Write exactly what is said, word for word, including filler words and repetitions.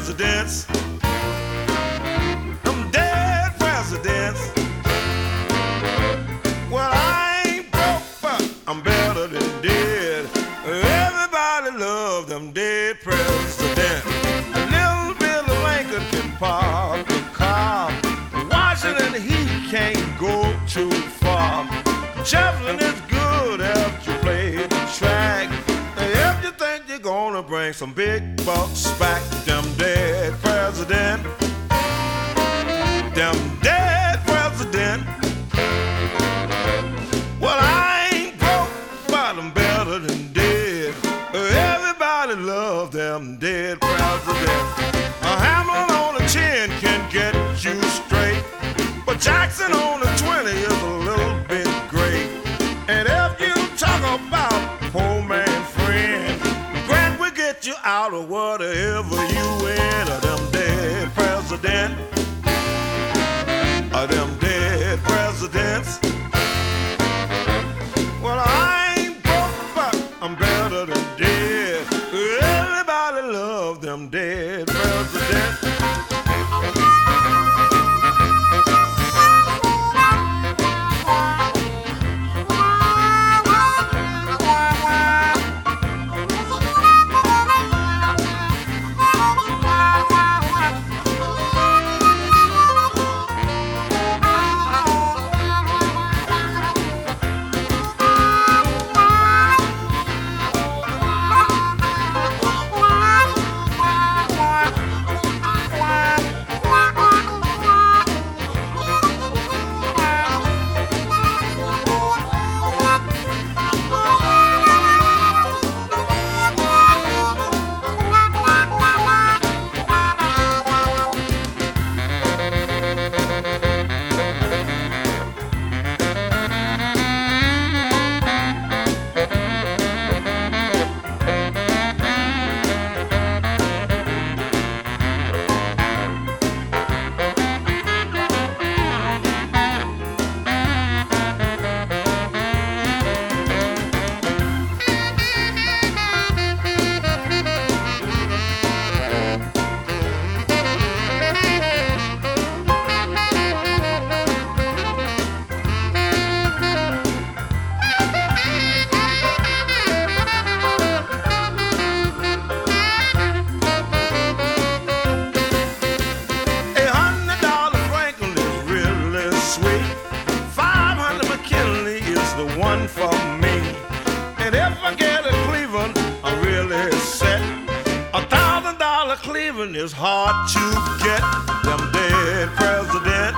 presidents, them dead presidents. Well, I ain't broke, but I'm better than dead. Everybody love them dead presidents. A little bit of Lincoln can park the car. Washington, he can't go too far. Jefferson is good if you play the track. If you think you're gonna bring some big bucks back, them dead president, them dead president. Well, I ain't broke, but I'm better than dead. Everybody love them dead presidents. A Hamlin on the chin can get you straight, but Jackson on the twenty is a little bit great. And if you talk about poor man friend, Grant will get you out of whatever you in. Of them dead president, of them dead presidents. Well, I ain't broke, but I'm better than dead. Everybody love them dead presidents. For me, and if I get a Cleveland, I'm really set. A thousand dollar Cleveland is hard to get. Them dead presidents.